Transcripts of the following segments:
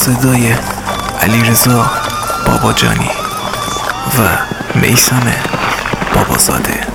صدای علیرضا باباجانی و میثم بابازاده.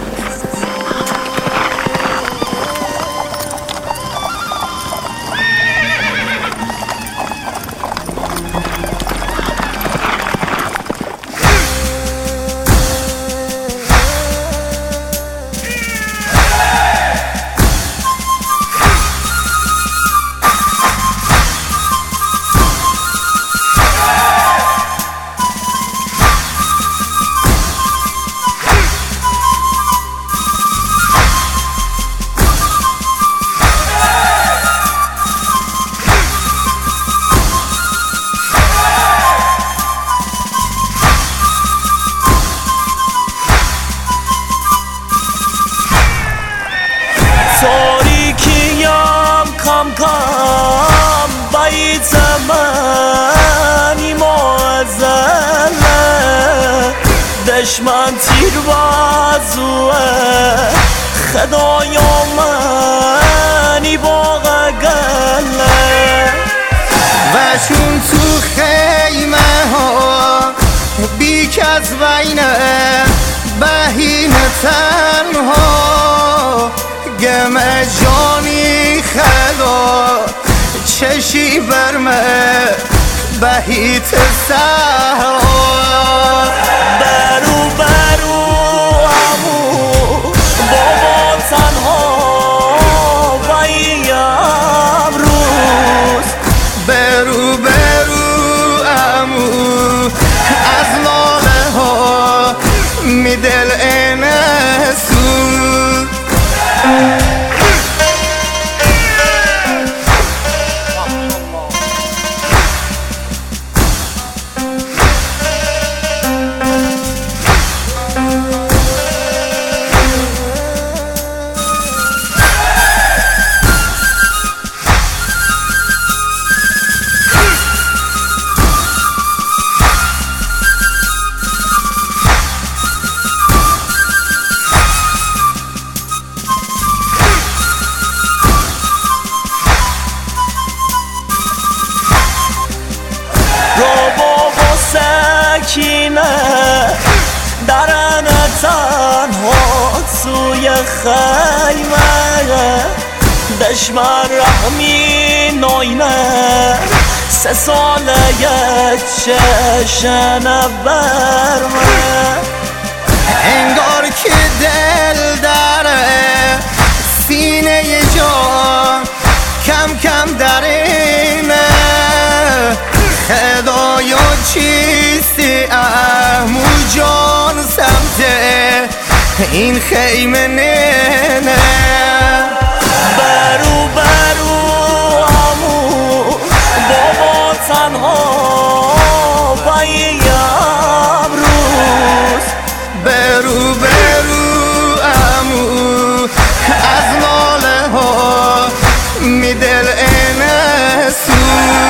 تاریکیم کم کم باید زمانی معزله دشمن تیر بازوه خدای منی باقه گله و چون تو خیمه ها بیک از بینه بهینه تنها گم جانی خدا چشی برمه بهیت سهرا برو برو امو بابا تنها بایی امروز برو برو امو از لاله ها می دل انسو سکینه درن تنها سوی خیمه دشمن رحمی ناینه 3 ساله چشن برمه انگار که دل داره سینه جان کم کم درینه خدایا چیستی امو جان سمت این خیمه نه برو برو امو بابا تنها بایی امروز برو برو امو از لاله ها می دل انسو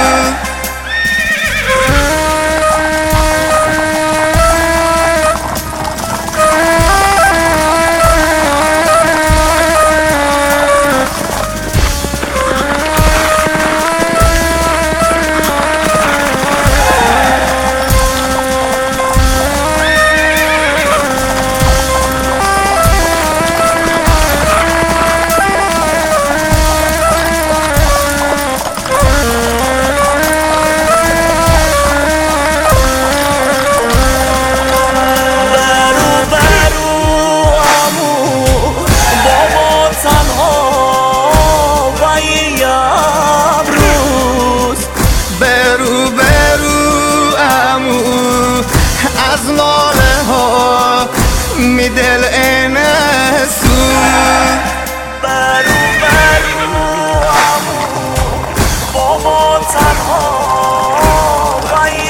از لاله ها می دل انسو برو برو امو بابا تنها بایی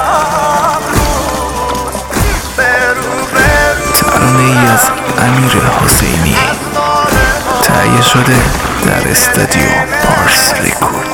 امروز برو برو ترانه ای از امیر حسینی تهیه شده در استودیو پارس ریکورد.